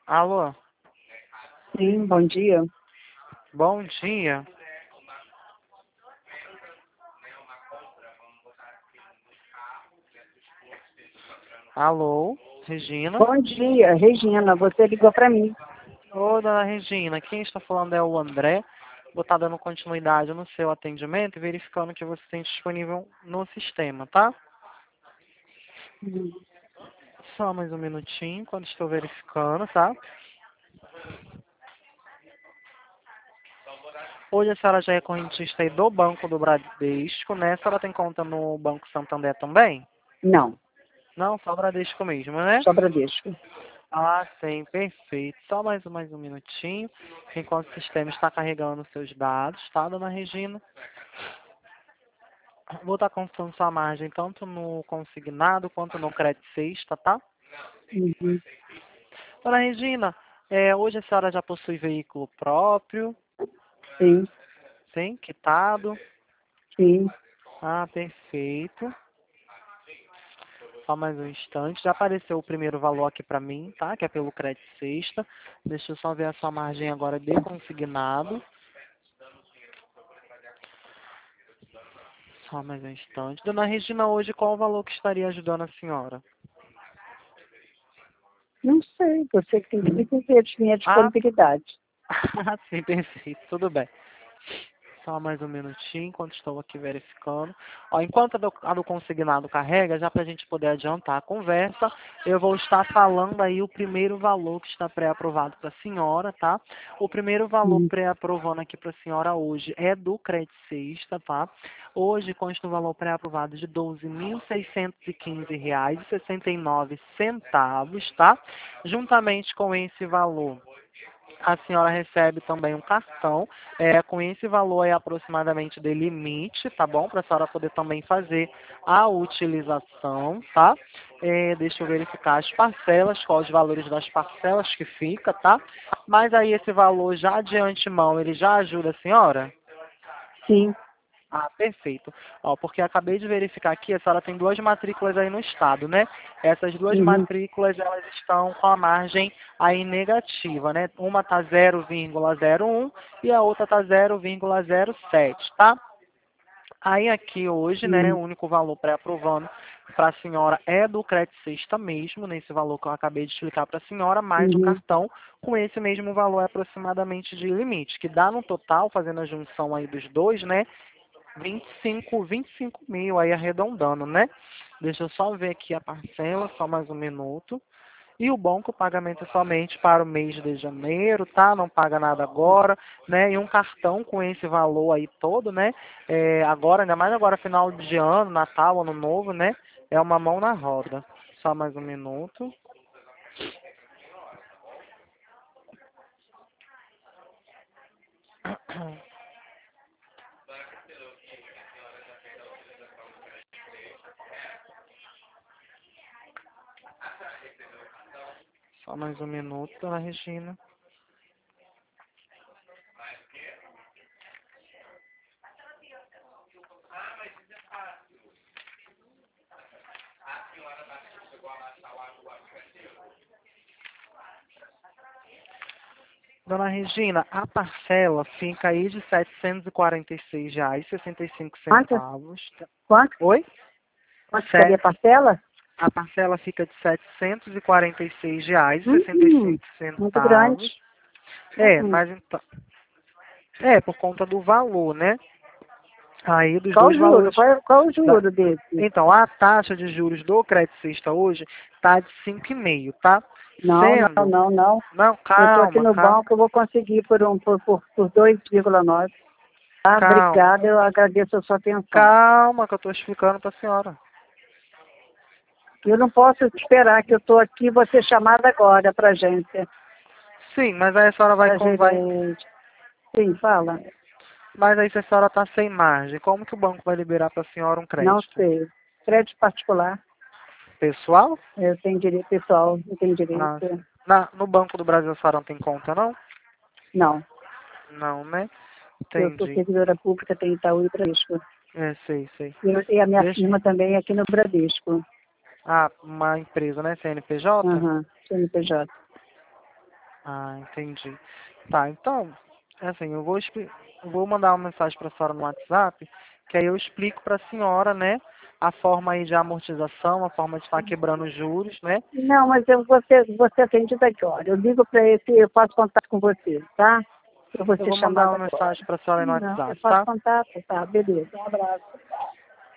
Alô, Sim, bom dia. bom dia. Alô, Regina. Bom dia, Regina, você ligou para mim. Ô, dona Regina, quem está falando é o André. Vou estar dando continuidade no seu atendimento e verificando que você tem disponível no sistema, tá? Hum, Só mais um minutinho, quando estou verificando, tá? Hoje a senhora já é correntista aí do Banco do Bradesco, né? A senhora tem conta no Banco Santander também? Não, Não, só o Bradesco mesmo, né? só Bradesco. Ah, sim, perfeito. Só mais um minutinho, enquanto o sistema está carregando os seus dados, tá, dona Regina? Vou estar consultando sua margem tanto no consignado quanto no crédito sexta, tá? Uhum. Dona Regina, hoje a senhora já possui veículo próprio, Sim, sim, quitado. sim. Ah, perfeito. Só mais um instante. Já apareceu o primeiro valor aqui para mim, tá? Que é pelo crédito sexta. Deixa eu só ver a sua margem agora de consignado. Só mais um instante. Dona Regina, hoje qual o valor que estaria ajudando a senhora? Não sei, você que tem que ver minha Ah, disponibilidade. sim, perfeito. Tudo bem. Só mais um minutinho, enquanto estou aqui verificando. Ó, enquanto a do consignado carrega, já para a gente poder adiantar a conversa, eu vou estar falando aí o primeiro valor que está pré-aprovado para a senhora, tá? O primeiro valor Hum, pré-aprovando aqui para a senhora hoje é do crédito sexta, tá? Hoje consta um valor pré-aprovado de R$ 12.615,69, tá? Juntamente com esse valor, a senhora recebe também um cartão com esse valor aí aproximadamente de limite, tá bom? Para a senhora poder também fazer a utilização, tá? Deixa eu verificar as parcelas, quais os valores das parcelas que fica, tá? Mas aí esse valor já de antemão, ele já ajuda a senhora? sim. Ah, perfeito. Ó, porque acabei de verificar aqui, a senhora tem duas matrículas aí no estado, né? Essas duas Uhum. matrículas, elas estão com a margem aí negativa, né? Uma tá 0,01 e a outra tá 0,07, tá? Aí aqui hoje, né, o Uhum. único valor pré-aprovando para a senhora é do crédito sexta mesmo, nesse valor que eu acabei de explicar para a senhora, mais o Uhum. cartão com esse mesmo valor aproximadamente de limite, que dá no total, fazendo a junção aí dos dois, né, 25 mil aí arredondando, né? Deixa eu só ver aqui a parcela, só mais um minuto. E o bom que o pagamento é somente para o mês de janeiro, tá? Não paga nada agora, né? E um cartão com esse valor aí todo, né? Agora, ainda mais agora final de ano, Natal, Ano Novo, né? É uma mão na roda. Só mais um minuto. Só mais um minuto, dona Regina. Dona Regina, a parcela fica aí de R$ 746,65. Quanto? Quanto? Oi? Quanto seria a Sete. parcela? A parcela fica de R$ 746,65 Muito grande. centavos. Uhum. Mas então, por conta do valor, né? Aí dos Qual o dois juro? valores. Qual o da- juro desse? Então, a taxa de juros do crédito sexta hoje está de 5,5, tá? Não, não, Sendo. não, não. Não, Eu estou aqui calma, no calma, banco, eu vou conseguir por 2,9. Tá, calma. obrigada, eu agradeço a sua atenção. Calma que eu estou explicando para a senhora. Eu não posso esperar que eu estou aqui, vou ser chamada agora para a agência, Sim, mas aí a senhora vai, para gerente. Sim, fala. mas aí se a senhora está sem margem, como que o banco vai liberar para a senhora um Não crédito? sei. Crédito particular, Pessoal? eu tenho direito pessoal, eu tenho Ah, direito. no Banco do Brasil a senhora não tem conta, não? Não, Não, né? eu sou Entendi. servidora pública, tenho Itaú e Bradesco. Sei. E a minha Deixa. firma também é aqui no Bradesco. Ah, uma empresa, né? CNPJ? Aham, CNPJ. Ah, entendi. Tá, então, é assim, eu vou mandar uma mensagem para a senhora no WhatsApp, que aí eu explico para a senhora, né, a forma aí de amortização, a forma de estar quebrando os juros, né? Não, mas você atende daqui, olha. Eu ligo para esse, eu faço contato com você, tá? Eu vou Eu ser vou mandar chamada uma agora. mensagem para a senhora aí no Não, eu WhatsApp, faço tá? contato, tá? Beleza. Um abraço.